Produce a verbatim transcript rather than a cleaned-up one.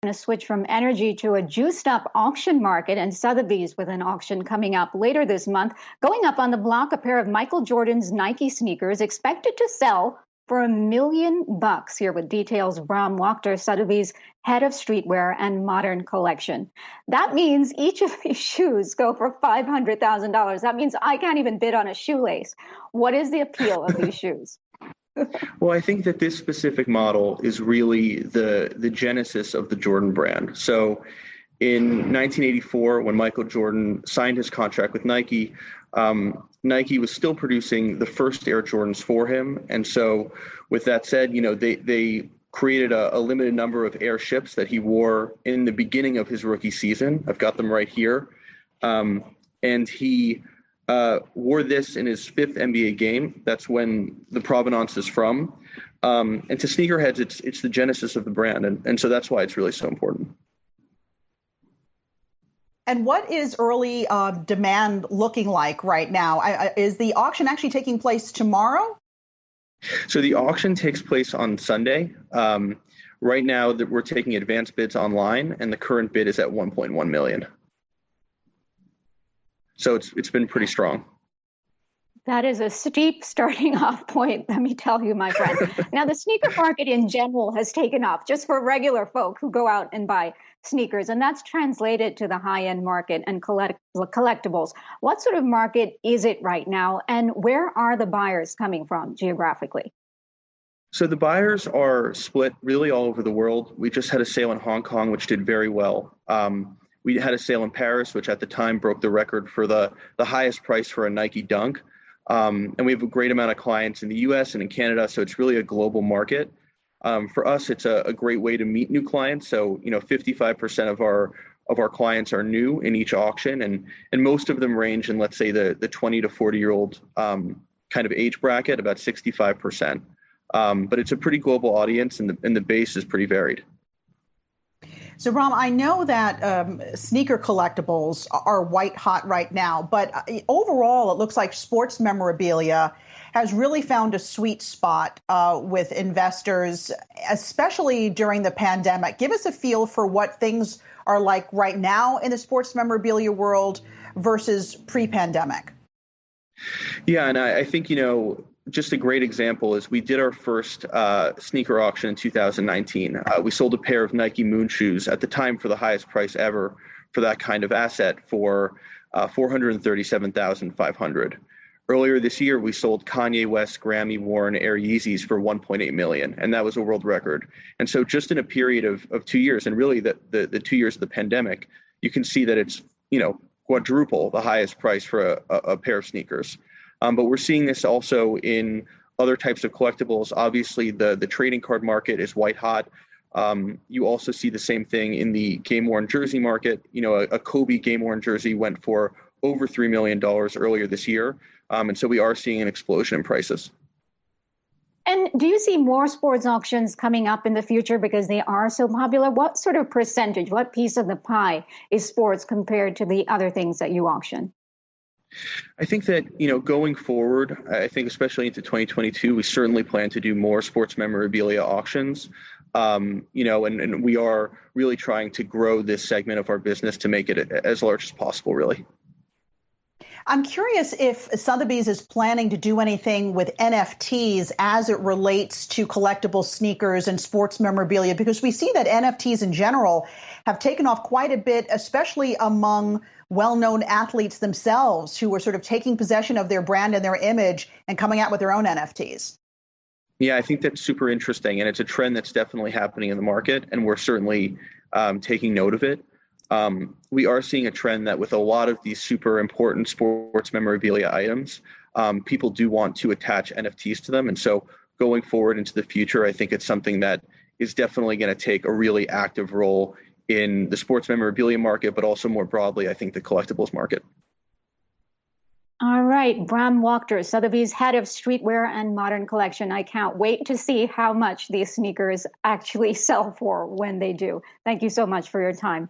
going to switch from energy to a juiced-up auction market, and Sotheby's with an auction coming up later this month. Going up on the block, a pair of Michael Jordan's Nike sneakers expected to sell for a million bucks. Here with details, Bram Wachter, Sotheby's head of streetwear and modern collection. That means each of these shoes go for five hundred thousand dollars. That means I can't even bid on a shoelace. What is the appeal of these shoes? Well, I think that this specific model is really the the genesis of the Jordan brand. So in nineteen eighty-four, when Michael Jordan signed his contract with Nike, um, Nike was still producing the first Air Jordans for him. And so with that said, you know, they, they created a, a limited number of Air ships that he wore in the beginning of his rookie season. I've got them right here. Um, and he Uh, wore this in his fifth N B A game. That's when the provenance is from. Um, and to sneakerheads, it's it's the genesis of the brand. And, and so that's why it's really so important. And what is early uh, demand looking like right now? I, I, is the auction actually taking place tomorrow? So the auction takes place on Sunday. Um, right now that we're taking advanced bids online, and the current bid is at one point one million. So it's it's been pretty strong. That is a steep starting off point, let me tell you, my friend. Now, the sneaker market in general has taken off just for regular folk who go out and buy sneakers, and that's translated to the high-end market and collect- collectibles. What sort of market is it right now, and where are the buyers coming from geographically? So the buyers are split really all over the world. We just had a sale in Hong Kong, which did very well. Um, We had a sale in Paris, which at the time broke the record for the, the highest price for a Nike Dunk. Um, and we have a great amount of clients in the U S and in Canada, so it's really a global market. Um, for us, it's a, a great way to meet new clients. So, you know, fifty-five percent of our of our clients are new in each auction, and and most of them range in, let's say, the the twenty to forty year old um, kind of age bracket, about sixty-five percent. Um, but it's a pretty global audience, and the and the base is pretty varied. So, Bram, I know that um, sneaker collectibles are white hot right now, but overall, it looks like sports memorabilia has really found a sweet spot uh, with investors, especially during the pandemic. Give us a feel for what things are like right now in the sports memorabilia world versus pre-pandemic. Yeah, and I, I think, you know, just a great example is we did our first uh, sneaker auction in two thousand nineteen. Uh, we sold a pair of Nike Moon shoes at the time for the highest price ever for that kind of asset for uh, four hundred thirty-seven thousand five hundred dollars. Earlier this year, we sold Kanye West Grammy-worn Air Yeezys for one point eight million dollars, and that was a world record. And so just in a period of, of two years, and really the, the, the two years of the pandemic, you can see that it's, you know, quadruple the highest price for a, a, a pair of sneakers. Um, but we're seeing this also in other types of collectibles. Obviously, the, the trading card market is white hot. Um, you also see the same thing in the game-worn jersey market. You know, a, a Kobe game-worn jersey went for over three million dollars earlier this year. Um, and so we are seeing an explosion in prices. And do you see more sports auctions coming up in the future because they are so popular? What sort of percentage, what piece of the pie is sports compared to the other things that you auction? I think that, you know, going forward, I think especially into twenty twenty-two, we certainly plan to do more sports memorabilia auctions. Um, you know, and, and we are really trying to grow this segment of our business to make it as large as possible, really. I'm curious if Sotheby's is planning to do anything with N F Ts as it relates to collectible sneakers and sports memorabilia, because we see that N F Ts in general have taken off quite a bit, especially among well-known athletes themselves who are sort of taking possession of their brand and their image and coming out with their own N F Ts. Yeah, I think that's super interesting, and it's a trend that's definitely happening in the market, and we're certainly um, taking note of it. Um, we are seeing a trend that with a lot of these super important sports memorabilia items, um, people do want to attach N F Ts to them. And so going forward into the future, I think it's something that is definitely going to take a really active role in the sports memorabilia market, but also more broadly, I think the collectibles market. All right, Bram Wachter, Sotheby's head of streetwear and modern collection. I can't wait to see how much these sneakers actually sell for when they do. Thank you so much for your time.